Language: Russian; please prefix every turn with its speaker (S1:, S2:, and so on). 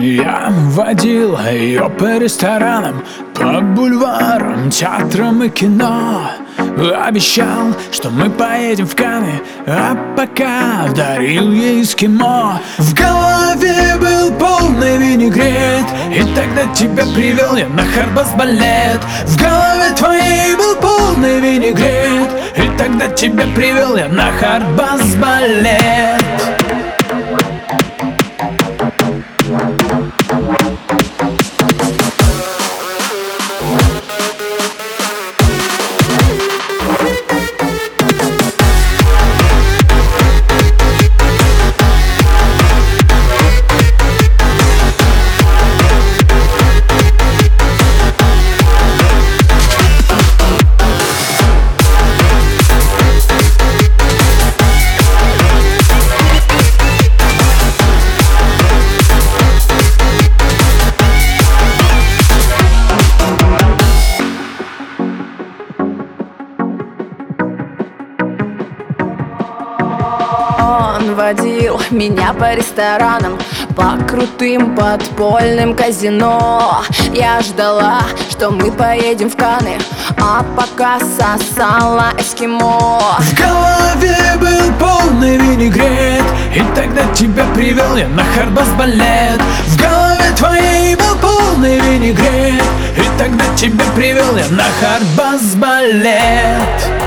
S1: Я водил ее по ресторанам, по бульварам, театрам и кино. Обещал, что мы поедем в Канны, а пока дарил ей эскимо. В голове был полный винегрет, и тогда тебя привел я на хардбас-балет. В голове твоей был полный винегрет, и тогда тебя привел я на хардбас-балет.
S2: Он водил меня по ресторанам, по крутым подпольным казино. Я ждала, что мы поедем в Канны, а пока сосала эскимо.
S1: В голове был полный винегрет, и тогда тебя привел я на хардбас-балет. В голове твоей был полный винегрет, и тогда тебя привел я на хардбас-балет.